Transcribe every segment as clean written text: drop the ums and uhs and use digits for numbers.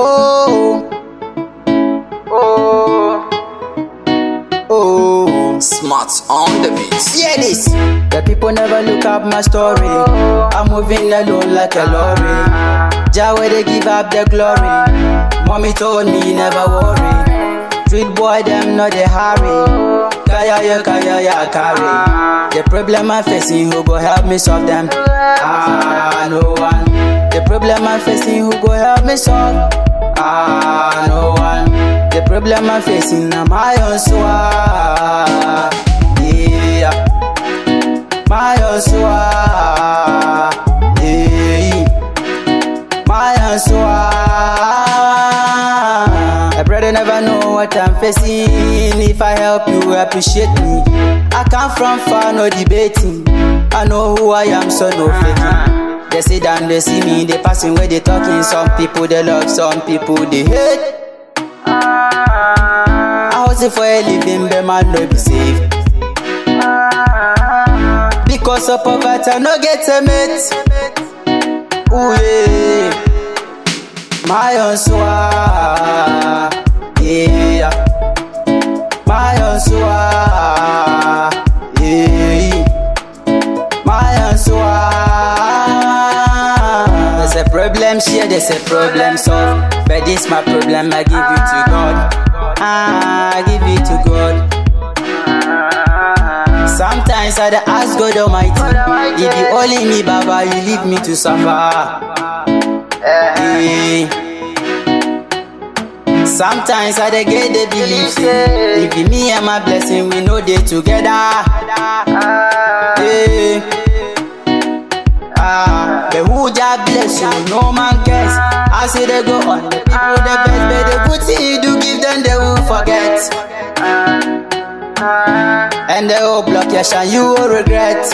Oh, oh, oh. Smarts on the beats. Yeah, this. The people never look up my story. I'm moving alone like a lorry. Jah where they give up the glory. Mommy told me never worry. Street boy them not they hurry. Kaya ya carry. The problem I'm facing, who go help me solve them? No one. The problem I'm facing, who go help me solve? No one. The problem I'm facing, na my own swag. Yeah, my own swag. Yeah, my own swag. A brother never know what I'm facing. If I help you, appreciate me. I come from far, no debating. I know who I am, so no faking. They sit down, they see me, they passing where they talking. Some people they love, some people they hate. I hustle for a living, but man no be safe. Because of poverty, I no get a mate. Ooh yeah, my own swag. Yeah, my own swag. Yeah, my own swag. There's a problem share, there's a problem solve. But this my problem, I give it to God. I give it to God. Sometimes I ask God Almighty, if you only me, Baba, you leave me to suffer. Yeah. Sometimes I get the belief, if you me and my blessing, we know they together. Yeah. But who just bless you, no man cares. I say they go on, the people the best, but the good thing you do give them, they will forget. And they will block your shine, you will regret.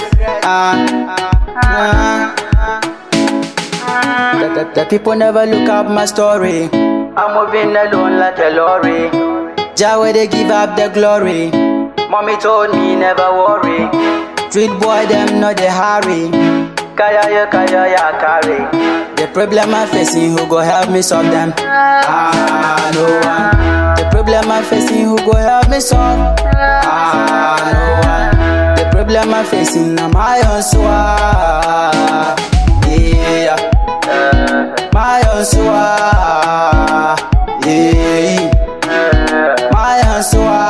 The people never look up my story. I'm moving alone like a lorry. Jah where they give up the glory. Mommy told me never worry. Street boy them not they hurry. Kaya ya carry. The problem I'm facing, who go help me solve them? No one. The problem I'm facing, who go help me solve? No one. The problem I'm facing, na my own swag. Yeah, my own swag. Yeah, my own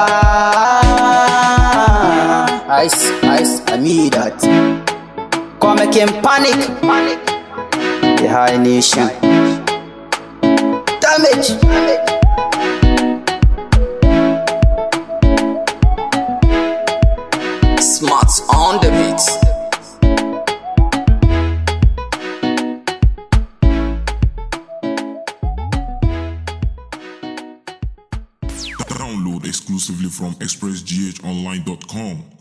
swag. Ice, I need that. Come make him panic. The high nation. Damage. Smarts on the beats. Download exclusively from expressghonline.com.